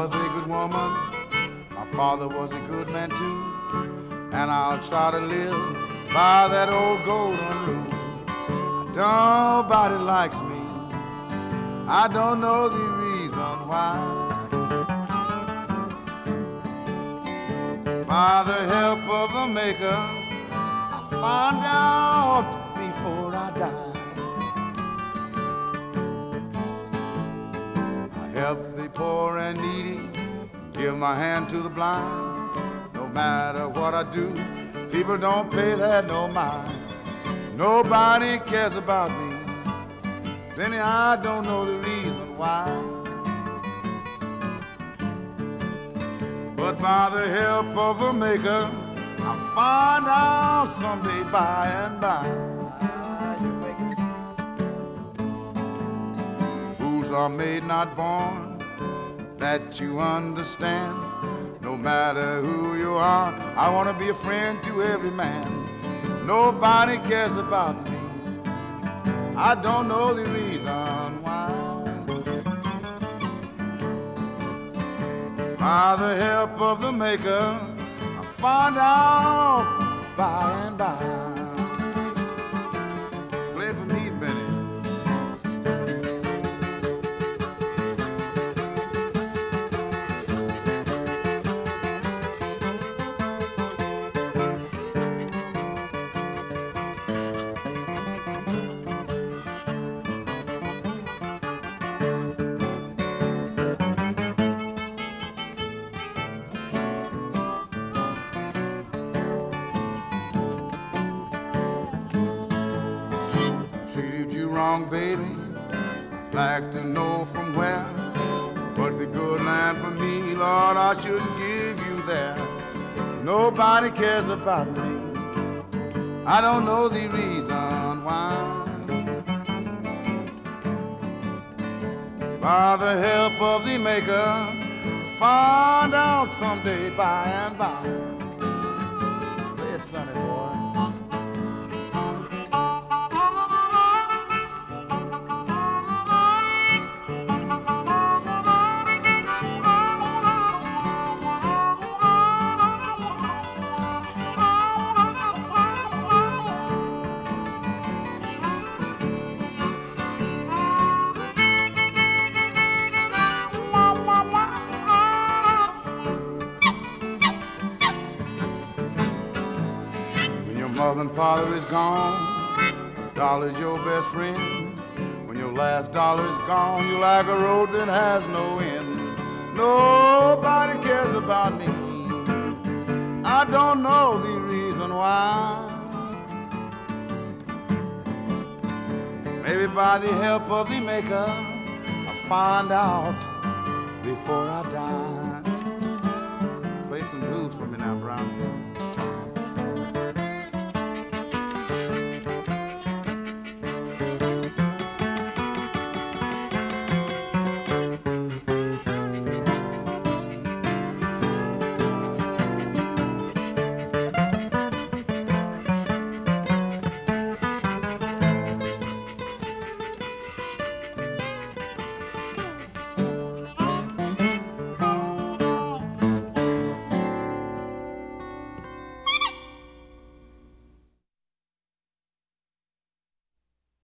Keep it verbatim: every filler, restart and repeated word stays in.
was a good woman, my father was a good man too, and I'll try to live by that old golden rule. Nobody likes me, I don't know the reason why. By the help of the Maker, I find out before I die. I help the poor and needy, give my hand to the blind. No matter what I do, people don't pay that no mind. Nobody cares about me, then I don't know the reason why. But by the help of the Maker, I'll find out someday by and by. Fools are made, not born, that you understand. No matter who you are, I want to be a friend to every man. Nobody cares about me, I don't know the reason why. By the help of the Maker, I'll find out by and by. Play it for me, Benny. Treated you wrong, baby, like to know from where. But the good land for me, Lord, I shouldn't give you there. Nobody cares about me, I don't know the reason why. By the help of the Maker, find out someday by and by. Play it, sonny boy. Mother and father is gone, dollar's your best friend. When your last dollar is gone, you're like a road that has no end. Nobody cares about me, I don't know the reason why. Maybe by the help of the Maker, I'll find out before I die. Play some blues for me now, Brown.